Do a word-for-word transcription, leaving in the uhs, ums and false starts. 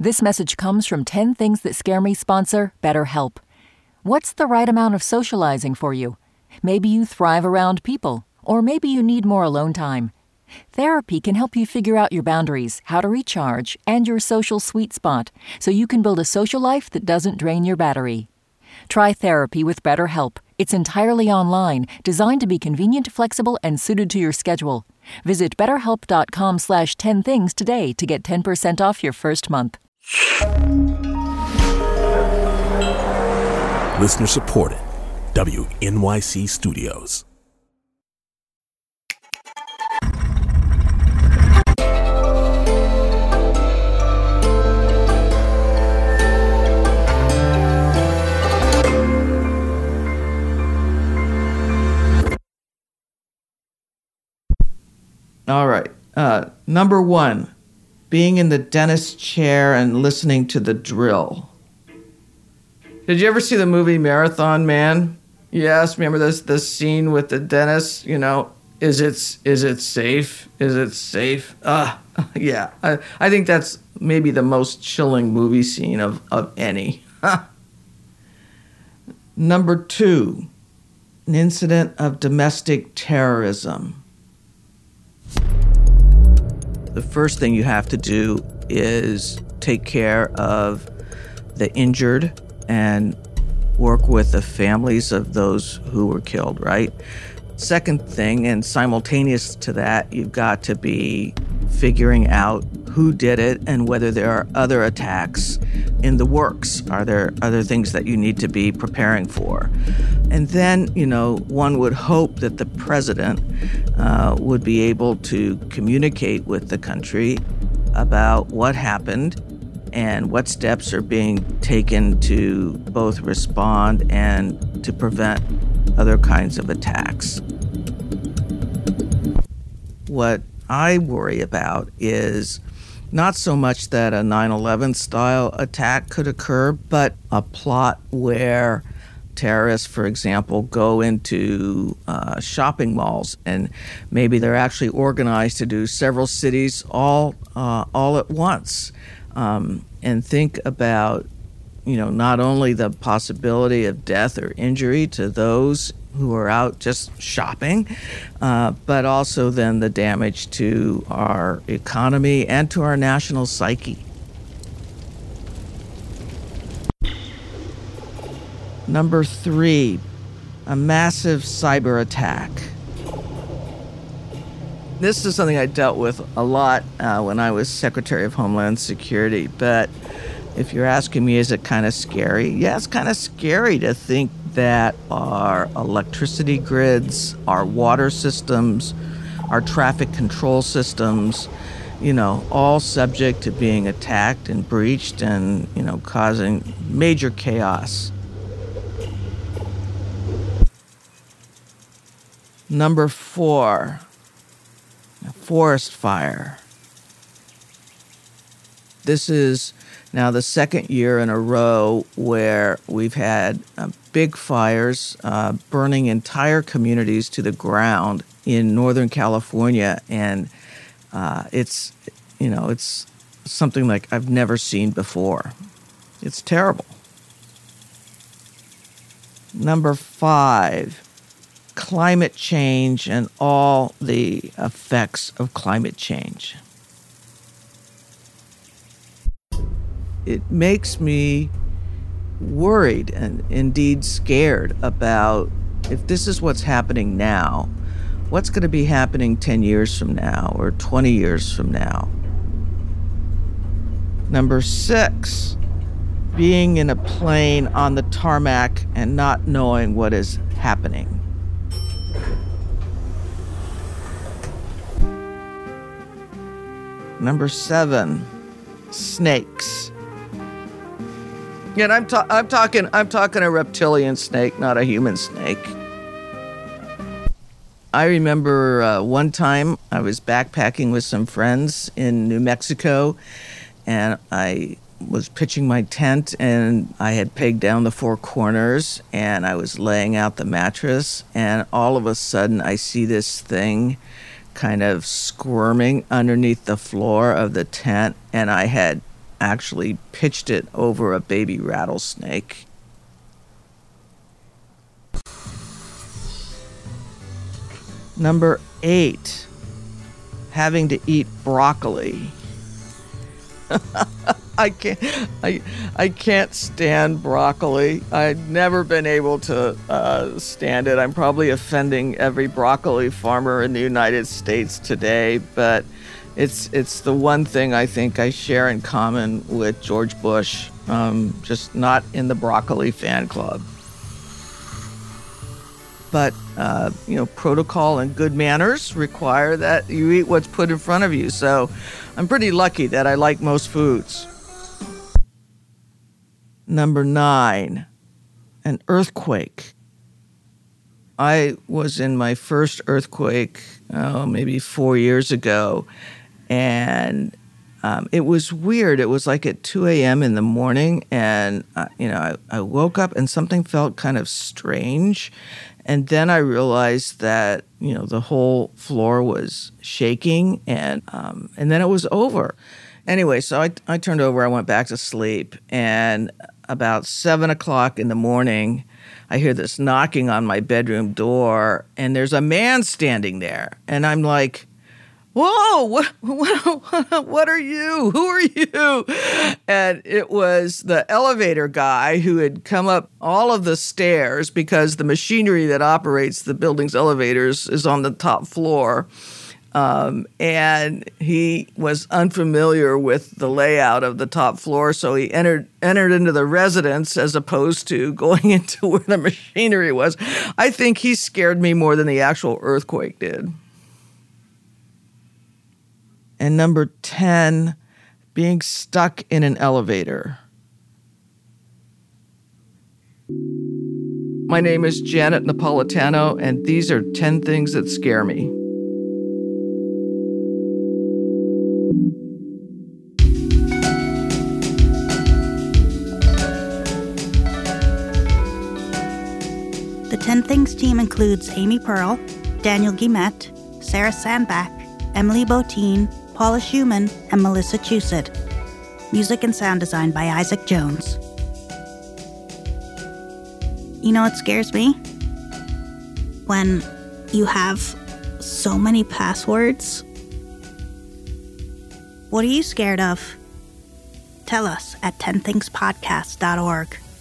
This message comes from ten Things That Scare Me sponsor BetterHelp. What's the right amount of socializing for you? Maybe you thrive around people, or maybe you need more alone time. Therapy can help you figure out your boundaries, how to recharge, and your social sweet spot, so you can build a social life that doesn't drain your battery. Try therapy with BetterHelp. It's entirely online, designed to be convenient, flexible, and suited to your schedule. Visit betterhelp.com slash 10 things today to get ten percent off your first month. Listener supported. W N Y C Studios. All right. Uh, number one, being in the dentist chair and listening to the drill. Did you ever see the movie Marathon Man? Yes, remember this this scene with the dentist, you know, is it, is it safe? Is it safe? Uh, yeah, I, I think that's maybe the most chilling movie scene of, of any. Number two, an incident of domestic terrorism. The first thing you have to do is take care of the injured and work with the families of those who were killed, right? Second thing, and simultaneous to that, you've got to be figuring out who did it and whether there are other attacks in the works. Are there other things that you need to be preparing for? And then, you know, one would hope that the president uh, would be able to communicate with the country about what happened and what steps are being taken to both respond and to prevent other kinds of attacks. What I worry about is not so much that a nine eleven style attack could occur, but a plot where terrorists, for example, go into uh, shopping malls, and maybe they're actually organized to do several cities all uh, all at once. Um, and think about, you know, not only the possibility of death or injury to those who are out just shopping, uh, but also then the damage to our economy and to our national psyche. Number three, a massive cyber attack. This is something I dealt with a lot uh, when I was Secretary of Homeland Security, but if you're asking me, is it kind of scary? Yeah, it's kind of scary to think that our electricity grids, our water systems, our traffic control systems, you know, all subject to being attacked and breached and, you know, causing major chaos. Number four, a forest fire. This is now the second year in a row where we've had uh, big fires uh, burning entire communities to the ground in Northern California, and uh, it's, you know, it's something like I've never seen before. It's terrible. Number five, climate change and all the effects of climate change. It makes me worried and indeed scared about if this is what's happening now, what's going to be happening ten years from now or twenty years from now. Number six, being in a plane on the tarmac and not knowing what is happening. Number seven, snakes. And I'm, ta- I'm talking I'm talking a reptilian snake, not a human snake. I remember uh, one time I was backpacking with some friends in New Mexico, and I was pitching my tent, and I had pegged down the four corners, and I was laying out the mattress, and all of a sudden I see this thing kind of squirming underneath the floor of the tent, and I had actually pitched it over a baby rattlesnake. Number eight, having to eat broccoli. I can't. I I can't stand broccoli. I've never been able to uh, stand it. I'm probably offending every broccoli farmer in the United States today, but it's it's the one thing I think I share in common with George Bush. Um, just not in the broccoli fan club. But uh, you know, protocol and good manners require that you eat what's put in front of you. So I'm pretty lucky that I like most foods. Number nine, an earthquake. I was in my first earthquake, oh, maybe four years ago, and um, it was weird. It was like at two a.m. in the morning, and uh, you know, I, I woke up and something felt kind of strange, and then I realized that you know the whole floor was shaking, and um, and then it was over. Anyway, so I I turned over. I went back to sleep, and about seven o'clock in the morning, I hear this knocking on my bedroom door, and there's a man standing there. And I'm like, whoa, what, what, what are you? Who are you? And it was the elevator guy who had come up all of the stairs because the machinery that operates the building's elevators is on the top floor. Um, and he was unfamiliar with the layout of the top floor, so he entered entered into the residence as opposed to going into where the machinery was. I think he scared me more than the actual earthquake did. And number ten, being stuck in an elevator. My name is Janet Napolitano, and these are ten things that scare me. The ten Things team includes Amy Pearl, Daniel Guillemette, Sarah Sandbach, Emily Botine, Paula Schumann, and Melissa Chusett. Music and sound design by Isaac Jones. You know what scares me? When you have so many passwords. What are you scared of? Tell us at ten things podcast dot org.